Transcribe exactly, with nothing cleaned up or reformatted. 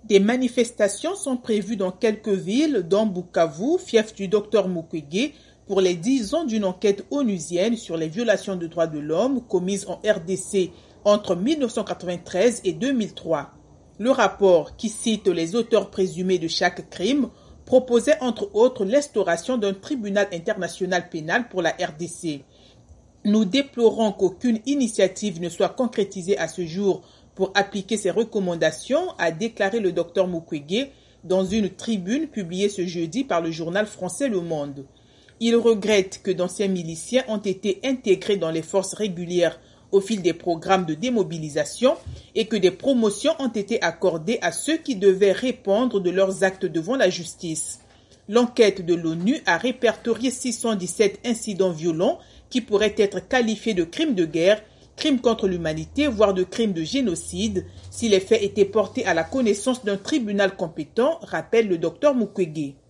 Des manifestations sont prévues dans quelques villes, dont Bukavu, fief du docteur Mukwege, pour les dix ans d'une enquête onusienne sur les violations de droits de l'homme commises en R D C entre mille neuf cent quatre-vingt-treize et deux mille trois. Le rapport, qui cite les auteurs présumés de chaque crime, proposait entre autres l'instauration d'un tribunal international pénal pour la R D C. Nous déplorons qu'aucune initiative ne soit concrétisée à ce jour pour appliquer ces recommandations, a déclaré le docteur Mukwege dans une tribune publiée ce jeudi par le journal français Le Monde. Il regrette que d'anciens miliciens ont été intégrés dans les forces régulières au fil des programmes de démobilisation et que des promotions ont été accordées à ceux qui devaient répondre de leurs actes devant la justice. L'enquête de l'ONU a répertorié six cent dix-sept incidents violents qui pourraient être qualifiés de crimes de guerre, crimes contre l'humanité, voire de crimes de génocide, si les faits étaient portés à la connaissance d'un tribunal compétent, rappelle le docteur Mukwege.